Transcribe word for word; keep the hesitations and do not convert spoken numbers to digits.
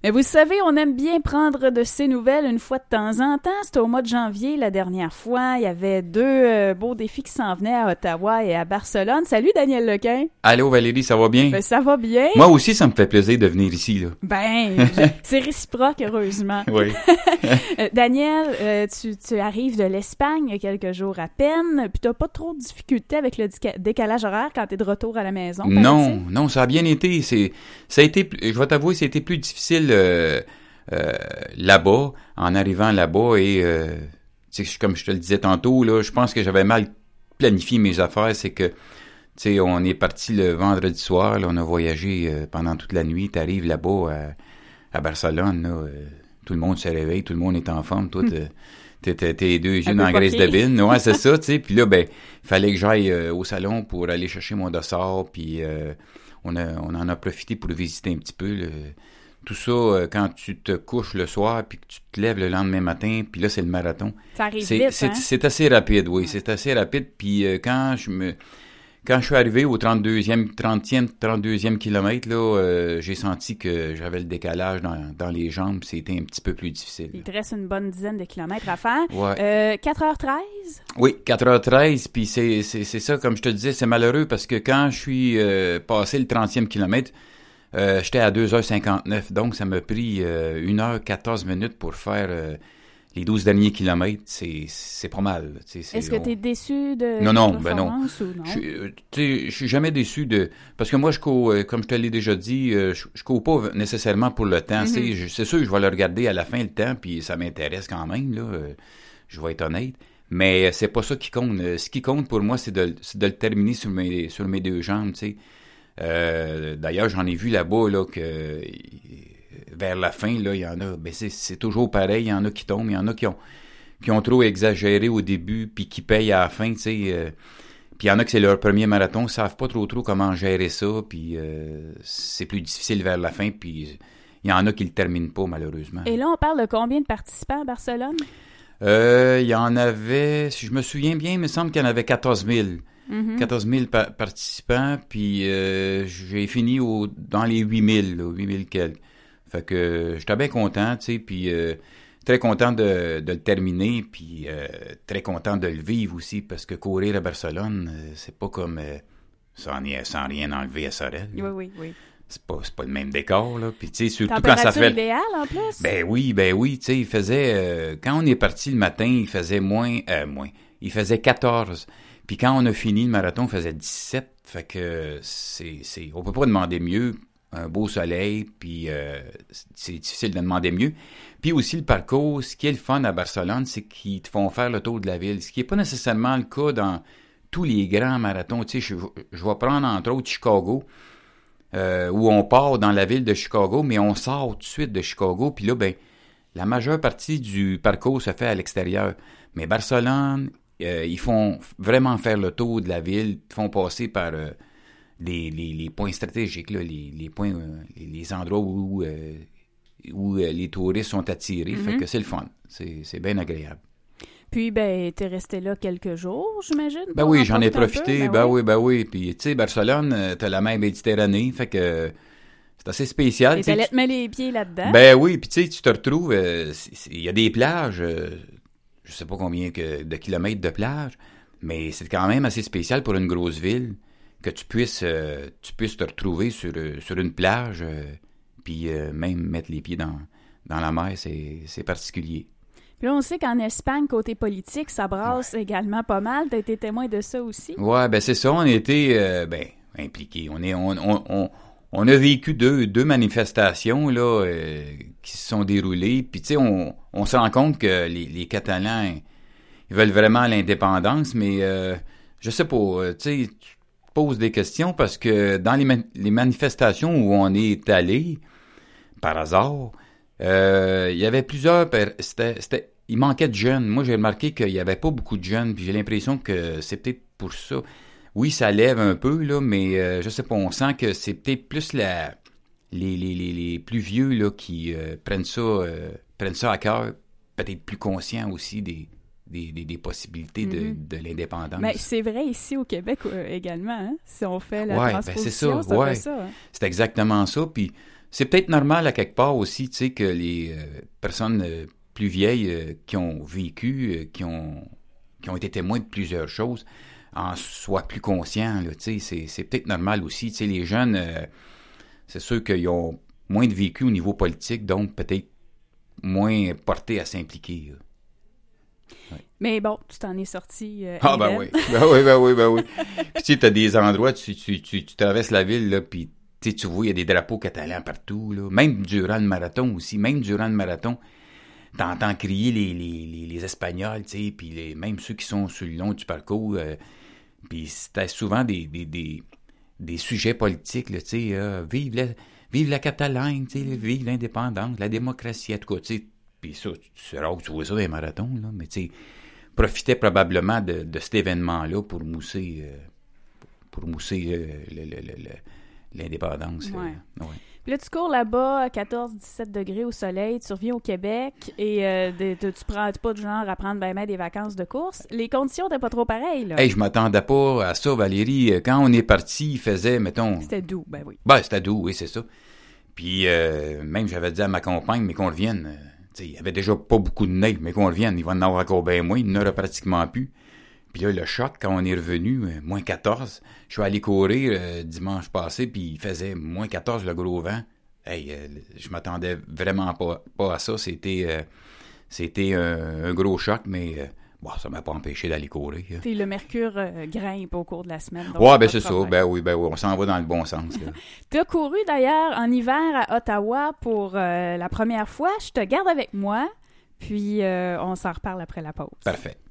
Mais vous savez, on aime bien prendre de ces nouvelles une fois de temps en temps. C'était au mois de janvier la dernière fois. Il y avait deux euh, beaux défis qui s'en venaient à Ottawa et à Barcelone. Salut Daniel Lequin. Allô Valérie, ça va bien? Ben, ça va bien. Moi aussi, ça me fait plaisir de venir ici, là. Ben, je, c'est réciproque, heureusement. Oui. euh, Daniel, euh, tu, tu arrives de l'Espagne il y a quelques jours à peine, puis t'as pas trop de difficultés avec le dica- décalage horaire quand t'es de retour à la maison? Non, non, ça a bien été. C'est, ça a été, je vais t'avouer, c'était plus difficile euh, euh, là-bas, en arrivant là-bas, et euh, comme je te le disais tantôt, là, je pense que j'avais mal planifié mes affaires. C'est que, tu sais, on est parti le vendredi soir, là, on a voyagé euh, pendant toute la nuit. T'arrives là-bas à, à Barcelone, là, euh, tout le monde se réveille, tout le monde est en forme, toi, t'es, t'es, t'es, t'es deux yeux dans la graisse de bine. Ouais, c'est ça, tu sais. Puis là, ben, il fallait que j'aille euh, au salon pour aller chercher mon dossard, puis euh, on, a, on en a profité pour visiter un petit peu le, tout ça euh, quand tu te couches le soir, puis que tu te lèves le lendemain matin, puis là, c'est le marathon. Ça arrive c'est, vite, c'est, hein? c'est assez rapide, oui, c'est assez rapide. Puis euh, quand je me... Quand je suis arrivé au trente-deuxième, trentième, trente-deuxième kilomètre, là, euh, j'ai senti que j'avais le décalage dans, dans les jambes. C'était un petit peu plus difficile. Il te reste une bonne dizaine de kilomètres à faire. Ouais. Euh, quatre heures treize? Oui, quatre heures treize, puis c'est, c'est, c'est ça, comme je te disais, c'est malheureux parce que quand je suis euh, passé le trentième kilomètre, euh, j'étais à deux heures cinquante-neuf, donc ça m'a pris euh, une heure quatorze minutes pour faire... Euh, les douze derniers kilomètres, c'est, c'est pas mal. C'est, Est-ce que on... tu es déçu de non, non, ben non. Ou non? Je, je suis jamais déçu de... Parce que moi, je cours, comme je te l'ai déjà dit, je, je cours pas nécessairement pour le temps. Mm-hmm. Je, c'est sûr que je vais le regarder à la fin, le temps, puis ça m'intéresse quand même, là. Je vais être honnête. Mais c'est pas ça qui compte. Ce qui compte pour moi, c'est de, c'est de le terminer sur mes, sur mes deux jambes, tu sais. Euh, d'ailleurs, j'en ai vu là-bas, là, que... vers la fin, là, il y en a, ben c'est, c'est toujours pareil, il y en a qui tombent, il y en a qui ont, qui ont trop exagéré au début, puis qui payent à la fin, tu sais, euh, puis il y en a que c'est leur premier marathon, ils savent pas trop trop comment gérer ça, puis euh, c'est plus difficile vers la fin, puis il y en a qui le terminent pas, malheureusement. Et là, on parle de combien de participants à Barcelone? Euh, il y en avait, si je me souviens bien, il me semble qu'il y en avait quatorze mille. Mm-hmm. quatorze mille pa- participants, puis euh, j'ai fini au, dans les huit mille, là, huit mille quelques. Fait que euh, j'étais bien content, tu sais, puis euh, très content de, de le terminer, puis euh, très content de le vivre aussi, parce que courir à Barcelone, euh, c'est pas comme euh, sans, sans rien enlever à Sorel. Oui, oui, oui. C'est pas, c'est pas le même décor, là. Puis, tu sais, surtout température quand ça fait... idéale, en plus? Ben oui, ben oui, tu sais, il faisait... Euh, quand on est parti le matin, il faisait moins... Euh, moins. Il faisait quatorze. Puis quand on a fini le marathon, il faisait dix-sept. Fait que c'est... c'est on peut pas demander mieux. Un beau soleil, puis euh, c'est difficile de demander mieux. Puis aussi le parcours, ce qui est le fun à Barcelone, c'est qu'ils te font faire le tour de la ville, ce qui n'est pas nécessairement le cas dans tous les grands marathons. Tu sais, je, je vais prendre entre autres Chicago, euh, où on part dans la ville de Chicago, mais on sort tout de suite de Chicago, puis là, ben, la majeure partie du parcours se fait à l'extérieur. Mais Barcelone, euh, ils font vraiment faire le tour de la ville, ils te font passer par... Euh, Les, les, les points stratégiques, là, les, les points, euh, les, les endroits où, euh, où euh, les touristes sont attirés. Mm-hmm. Fait que c'est le fun. C'est, c'est bien agréable. Puis, ben, t'es resté là quelques jours, j'imagine? Ben oui, j'en ai profité. Ben, ben oui, oui, ben oui. Puis, tu sais, Barcelone, euh, t'as la mer Méditerranée. Fait que c'est assez spécial. Et t'allais te mettre les pieds là-dedans? Ben oui, puis tu sais, tu te retrouves... Il euh, y a des plages, euh, je sais pas combien que, de kilomètres de plage, mais c'est quand même assez spécial pour une grosse ville. Que tu puisses, euh, tu puisses te retrouver sur, euh, sur une plage, euh, puis euh, même mettre les pieds dans, dans la mer, c'est, c'est particulier. Puis là, on sait qu'en Espagne, côté politique, ça brasse ouais. également pas mal. Tu as été témoin de ça aussi? Ouais, ben c'est ça. On a été euh, ben, impliqués. On, est, on, on, on, on a vécu deux, deux manifestations là, euh, qui se sont déroulées. Puis, tu sais, on, on se rend compte que les, les Catalans, ils veulent vraiment l'indépendance, mais euh, je sais pas, tu sais... pose des questions parce que dans les, man- les manifestations où on est allé, par hasard, euh, il y avait plusieurs... Per- c'était, c'était, il manquait de jeunes. Moi, j'ai remarqué qu'il n'y avait pas beaucoup de jeunes, puis j'ai l'impression que c'est peut-être pour ça. Oui, ça lève un peu, là, mais euh, je sais pas, on sent que c'est peut-être plus la, les, les, les, les plus vieux là, qui euh, prennent ça, euh, prennent ça à cœur, peut-être plus conscients aussi des... Des, des, des possibilités de, mm-hmm. de l'indépendance. Mais c'est vrai ici au Québec euh, également, hein? Si on fait la ouais, transposition, ben c'est ça, c'est ouais. ça. Hein? C'est exactement ça. Puis, c'est peut-être normal à quelque part aussi, tu sais, que les euh, personnes euh, plus vieilles euh, qui ont vécu, euh, qui ont qui ont été témoins de plusieurs choses, en soient plus conscients, là, tu sais, c'est, c'est peut-être normal aussi, tu sais, les jeunes, euh, c'est sûr qu'ils ont moins de vécu au niveau politique, donc peut-être moins portés à s'impliquer, là. Ouais. Mais bon, tu t'en es sorti. Euh, ah, ben oui. Ben oui, ben oui, ben oui. Puis tu sais, t'as des endroits, tu, tu, tu, tu traverses la ville, là, puis tu sais, tu vois, il y a des drapeaux catalans partout, là. Même durant le marathon aussi. Même durant le marathon, t'entends crier les, les, les, les Espagnols, tu sais, puis les, même ceux qui sont sur le long du parcours. Euh, puis c'était souvent des, des, des, des sujets politiques, là, tu sais. Euh, vive, la, vive la Catalogne, tu sais, vive l'indépendance, la démocratie, en tout cas, tu sais. Puis ça, c'est rare que tu vois ça dans les marathons, là, mais tu sais, profitait probablement de, de cet événement-là pour mousser, euh, pour mousser euh, le, le, le, le, l'indépendance. Ouais. Euh, ouais. Puis là, tu cours là-bas à quatorze à dix-sept degrés au soleil, tu reviens au Québec et euh, de, de, tu prends pas du genre à prendre ben, ben des vacances de course. Les conditions n'étaient pas trop pareilles, là. Hey, je m'attendais pas à ça, Valérie. Quand on est parti, il faisait, mettons... C'était doux, ben oui. Ben, c'était doux, oui, c'est ça. Puis euh, même, j'avais dit à ma compagne, mais qu'on revienne... Euh, il y avait déjà pas beaucoup de neige, mais qu'on revienne, il va en avoir encore bien moins, il n'en aura pratiquement plus. Puis là, le choc, quand on est revenu, euh, moins quatorze, je suis allé courir euh, dimanche passé, puis il faisait moins quatorze, le gros vent. Hey, euh, je m'attendais vraiment pas, pas à ça, c'était, euh, c'était un, un gros choc, mais euh, bon, ça m'a pas empêché d'aller courir. Hein. Puis le mercure euh, grimpe au cours de la semaine. Ouais, ben c'est ça, ben oui, ben oui, on s'en va dans le bon sens. Tu as couru d'ailleurs en hiver à Ottawa pour euh, la première fois. Je te garde avec moi, puis euh, on s'en reparle après la pause. Parfait.